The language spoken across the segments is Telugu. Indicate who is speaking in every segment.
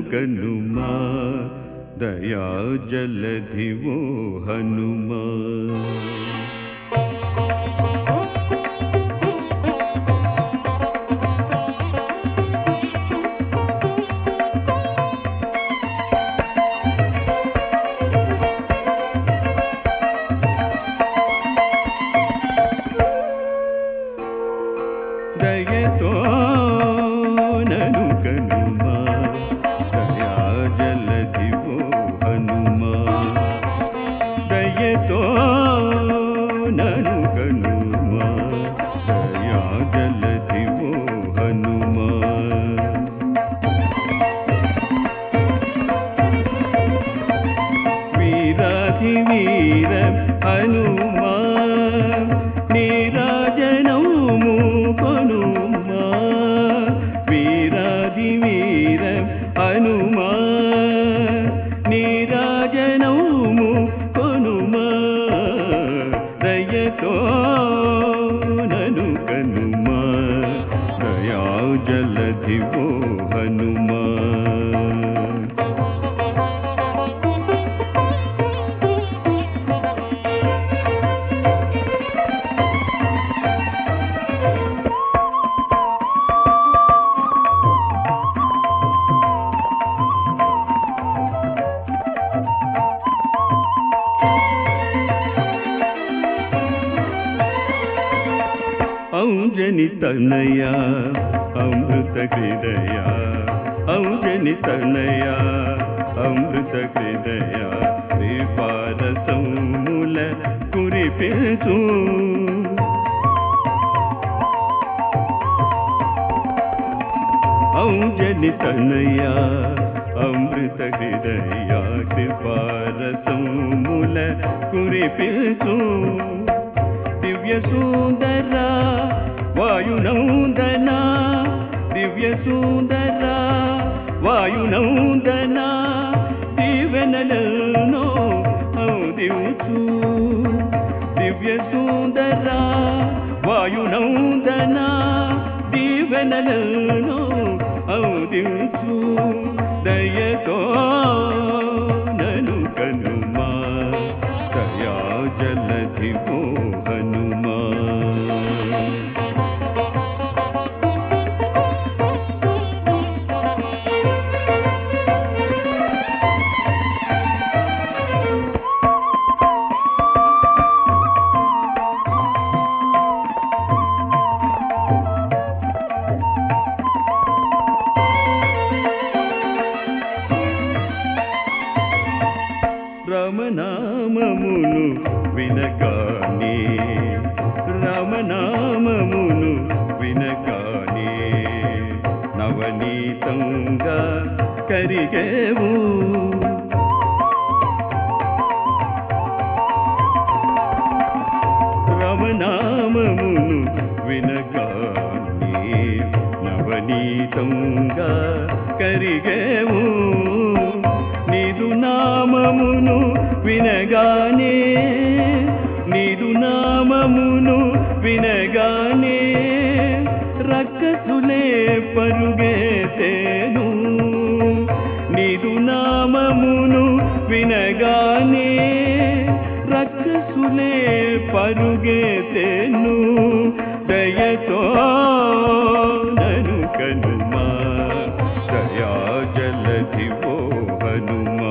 Speaker 1: కనుమా దయా జలధివో హనుమా దయతో నను కనుమా దయా జలధివో హనుమా దయతో నను కనుమా దయా జలధివో హనుమా వీరాధి వీర హనుమా నీరాజనము కొనుమా వీరాధి వీర హనుమా నీరాజనము కొనుమా దయతో నను కనుమా దయా జలధివో హనుమా ఔజని తనయ అమృత హృదయ ఔజని తనయ అమృత హృదయ శ్రీపారసముల కురిపించు ఔజని తనయ అమృత హృదయ శ్రీపారసముల కురిపించు దివ్య సుందర వాయునందన దివ్య సుందర వాయునందన దీవెనలను ఔదించు దివ్య సుందర వాయునందన దీవెనలను ఔదించు దయతో నను కనుమా దయా జలధివో హనుమా రామనామమును వినగానే రామనామమును వినగానే నవనీతంగా కరిగేవు రామనామమును వినగానే నవనీతంగా కరిగేవు నీదు నామమును వినగానే నీదు నామమును వినగానే రక్కసులే పరుగెత్తెను నీదు నామమును వినగానే రక్కసులే పరుగెత్తెను దయతో నను కనుమా దయా జలధివో హనుమా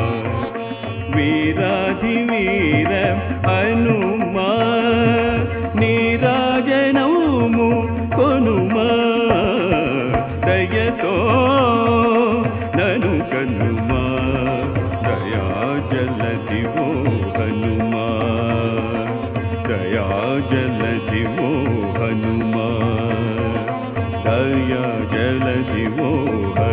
Speaker 1: వీరాధి వీర హనుమా నీరాజనము కొనుమా దయతో నను కనుమా దయా జలధివో హనుమా దయా జలధివో హనుమా దయా జలధివో